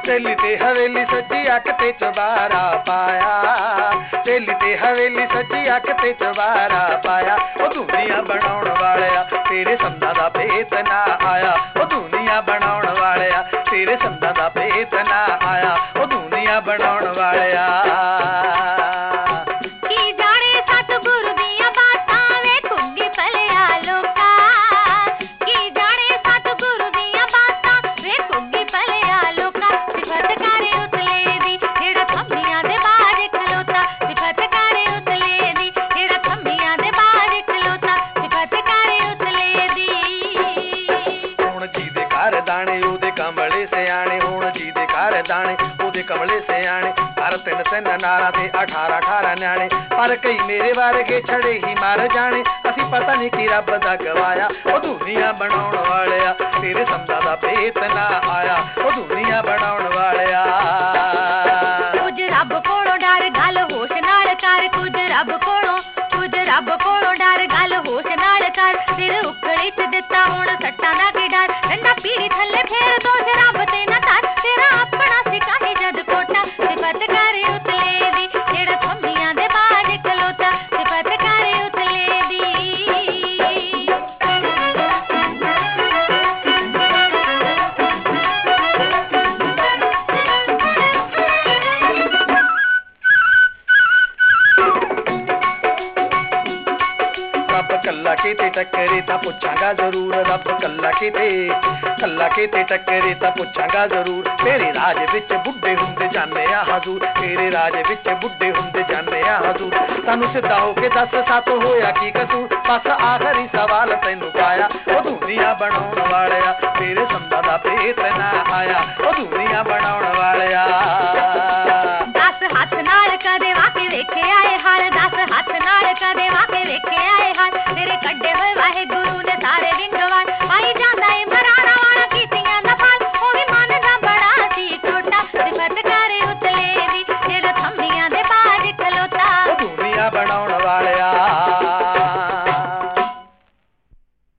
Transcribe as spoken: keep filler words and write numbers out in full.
चेली ते हवेली सजी अख ते चबारा पाया, चेली ते हवेली सजी अख ते चबारा पाया। ओ दुनिया बनाउण वालिया तेरे संदा दा भेत ना आया, ओ दुनिया बनाउण वालिया तेरे संदा दा भेत ना आया, ओ दुनिया बनाउण वालिया। कमले से आने हुण जी दे घर दाने ओदे कमले से आने पर तिन तिन नारा ते अठारह अठारह न्याणे पर कई मेरे वर्गे छड़े ही मार जाने असी पता नहीं कि रब दा गवाया। ओ दुनिया बनाउण वालिया तेरे संदा दा भेत ना आया, ओ दुनिया बनाउण वालिया। कुछ रब कोलों डर गल होश नाल कर, कुछ रब कोलों कुछ रब कोलों डर गल होश नाल कर। तेरे उकड़ी च दिता हुण सट्टां दा की डर, डंडा पीड़ी थल्ले फेर दो रब ते ना तर। तेरा अपना सिकाही जद कोटा सिफत करे उतले दी, जेड़ा थम्बियां दे बाज खलोता सिफत करे उतले दी। रब कल्ला किते टक्करे तां पुछांगा जरूर, रब कल्ला किते कल्ला किते टक्करे तां पुछांगा जरूर। तेरे राज विच बुढ़े हुंदे जाने आ हजूर, तेरे राज विच बुढ़े हुंदे जाने आ हजूर। सानू सिद्धा होके दस साथ होया की कसूर, बस आखिरी सवाल तैनू पाया। ओ दुनिया बनाउण वालिया तेरे संदा दा भेत ना आया, ओ दुनिया बनाउण वालिया। दस हथ नाल कदे वाके वेखे आए हाल